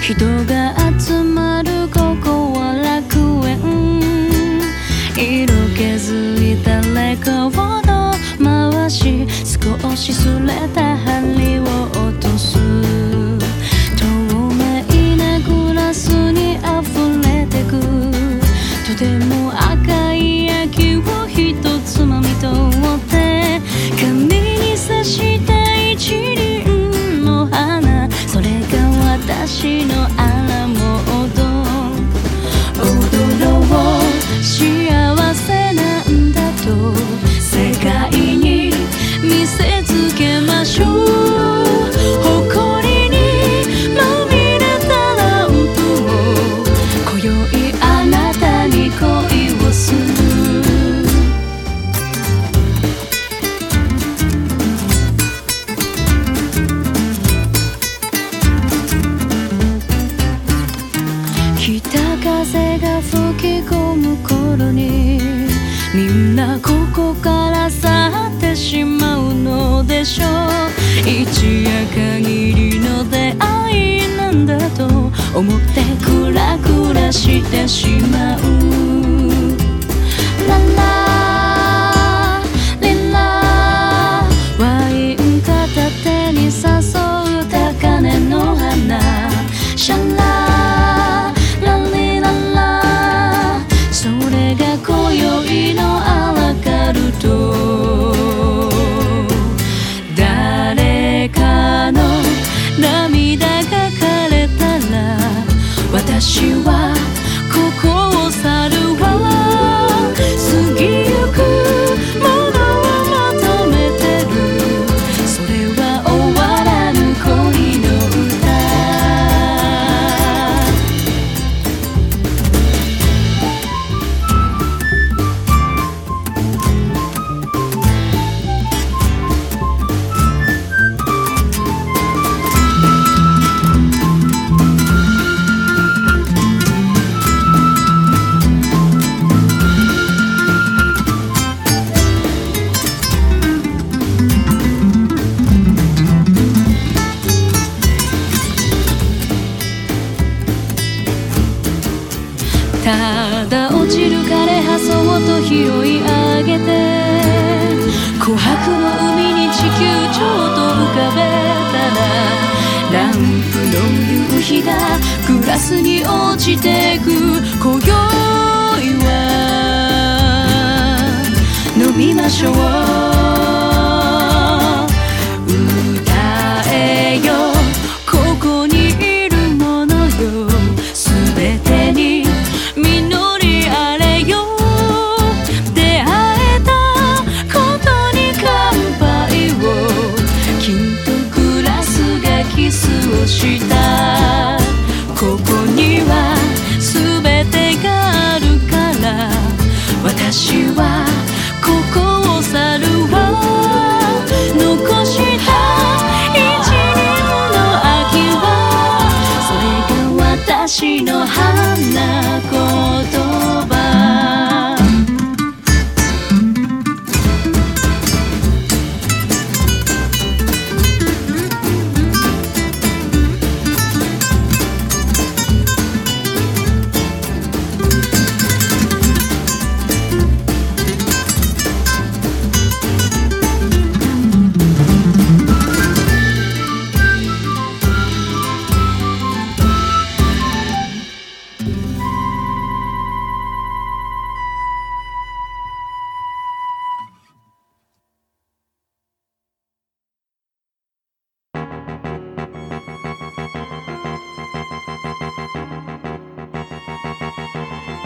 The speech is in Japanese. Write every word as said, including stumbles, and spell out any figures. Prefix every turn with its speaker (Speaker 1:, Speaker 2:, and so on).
Speaker 1: 人が集まるここは楽園。色気づいたレコード回し、少しすれた針を落とす。透明なグラスに溢れてく、とても赤い焼きをひとつまみとって紙に刺した一輪の花、それが私のアラモード。踊ろう幸せなんだと世界に見せつけましょう。誇りにまみれたランプを今宵あなたに恋をする。北風が吹き込む頃にみんなここから去ってしまうのでしょう。一夜限りの出会いなんだと思ってクラクラしてしまう。ララリラワイン片手に誘う高嶺の花、シャララリララ、それが今宵のアラカルト。誰かの涙が枯れたら私はここを去るわ。過ぎゆくものを求めてる、それは終わらぬ恋の歌。ただ落ちる枯葉そっと拾い上げて、琥珀の海に地球ちょっと浮かべたら、ランプの夕日がグラスに落ちてく。今宵は飲みましょう。歌えよここにいるものよ、すべてに実りあれよ。出会えたことに乾杯を、きっとグラスがキスをした。ここにはすべてがあるから私は